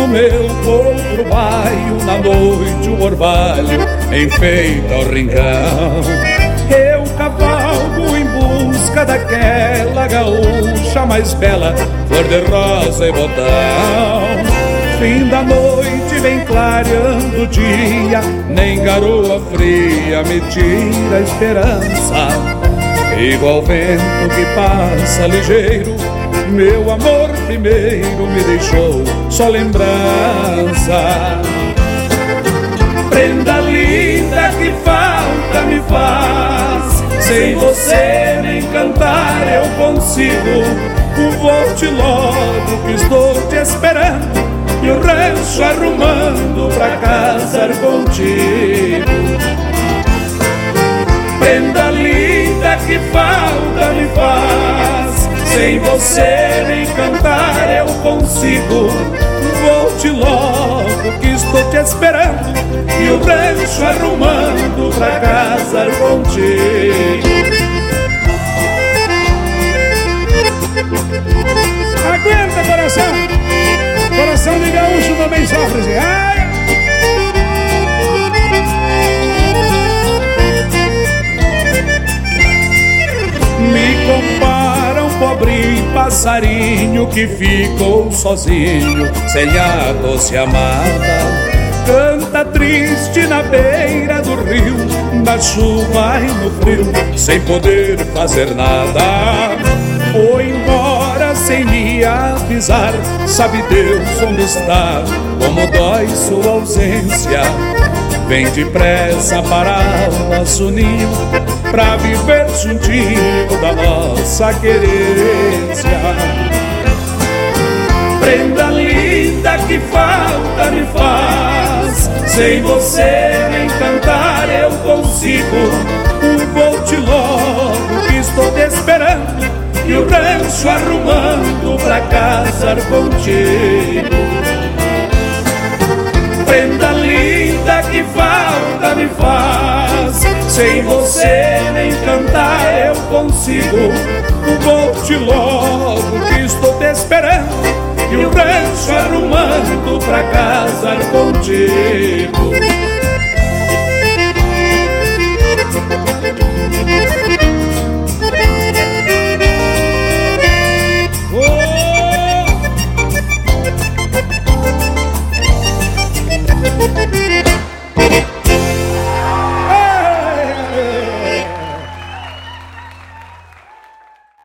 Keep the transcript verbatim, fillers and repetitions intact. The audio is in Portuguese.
meu potro baio, na noite o orvalho enfeita o rincão. Eu cavalgo em busca daquela gaúcha mais bela, flor de rosa e botão. Fim da noite vem clareando o dia, nem garoa fria me tira a esperança. Igual vento que passa ligeiro, meu amor primeiro me deixou só lembrança. Prenda linda que falta me faz, sem você nem cantar eu consigo. Volte logo que estou te esperando, e o rancho arrumando pra casar contigo. Prenda linda que falta me faz, sem você nem cantar eu consigo. Volte logo que estou te esperando, e o rancho arrumando pra casar contigo. Aguenta, coração! Coração de gaúcho também sofre, assim. Ai! Me compara um pobre passarinho que ficou sozinho, sem a doce amada. Canta triste na beira do rio, na chuva e no frio, sem poder fazer nada. Foi embora sem me avisar, sabe Deus onde está, como dói sua ausência. Vem depressa para o nosso ninho, pra viver juntinho da nossa querência. Prenda linda que falta me faz, sem você nem cantar eu consigo. Volte logo que estou te esperando, e o rancho arrumando pra casar contigo. Prenda linda que falta me faz, sem você nem cantar eu consigo. Volte logo que estou te esperando, e o rancho arrumando pra casar contigo.